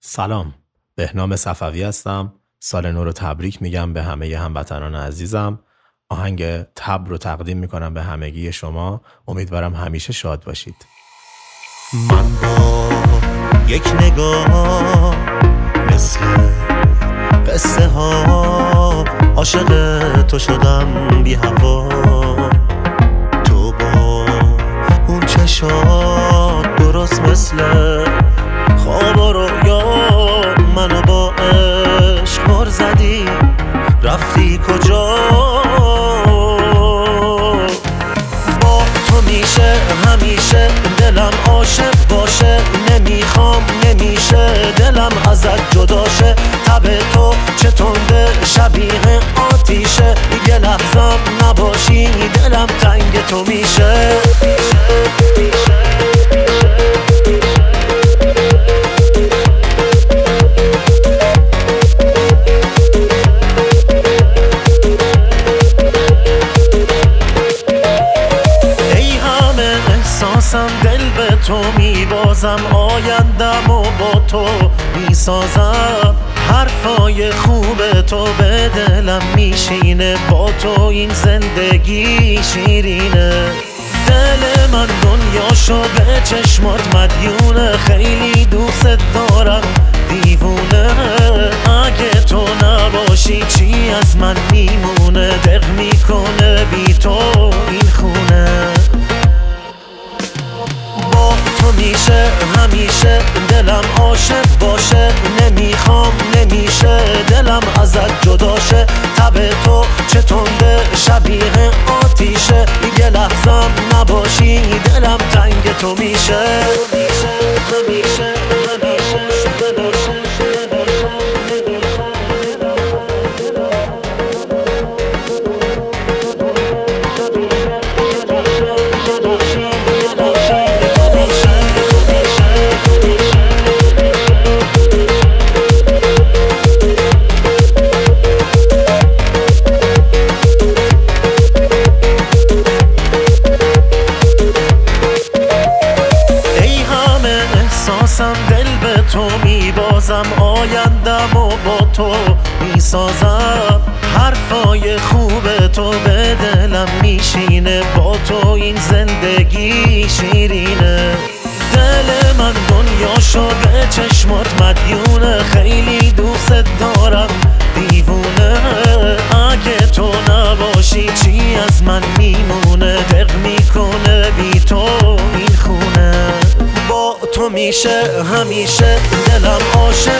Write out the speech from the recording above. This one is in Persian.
سلام، بهنام صفوی هستم. سال نو رو تبریک میگم به همه هموطنان عزیزم. آهنگ تبر رو تقدیم میکنم به همگی شما. امیدوارم همیشه شاد باشید. من با یک نگاه مثل قصه ها عاشق تو شدم بی هوا. تو با اون چشات درست مثل خواب و رویا منو با عشق بر زدی. رفتی کجا؟ با تو میشه همیشه دلم عاشق باشه. نمیخوام نمیشه دلم ازت جداشه. تب تو چه تنده شبیه آتیشه. یه لحظم نباشی دلم تنگ تو میشه. دل به تو میبازم، آیندم و با تو میسازم. حرفای خوب تو به دلم میشینه، با تو این زندگی شیرینه. دل من دنیاشو به چشمات مدیونه، خیلی دوست دارم دیوونه. اگه تو نباشی چی از من میمونه؟ دق میکنه بی تو این خونه. با تو میشه همیشه دلم عاشق باشه. نمیخوام نمیشه دلم ازت جداشه. تب تو چه تنده شبیه آتیشه. یه لحظم نباشی دلم تنگ تو میشه. دل به تو میبازم، آیندم و با تو میسازم. حرفای خوب تو به دلم میشینه، با تو این زندگی شیرینه. دل من دنیاشو به چشمات مدیونه، خیلی دوست دارم دیوونه. اگه تو نباشی چی از من میمونه؟ دق میکنه بی تو این خونه. با تو میشه همیشه دلم عاشق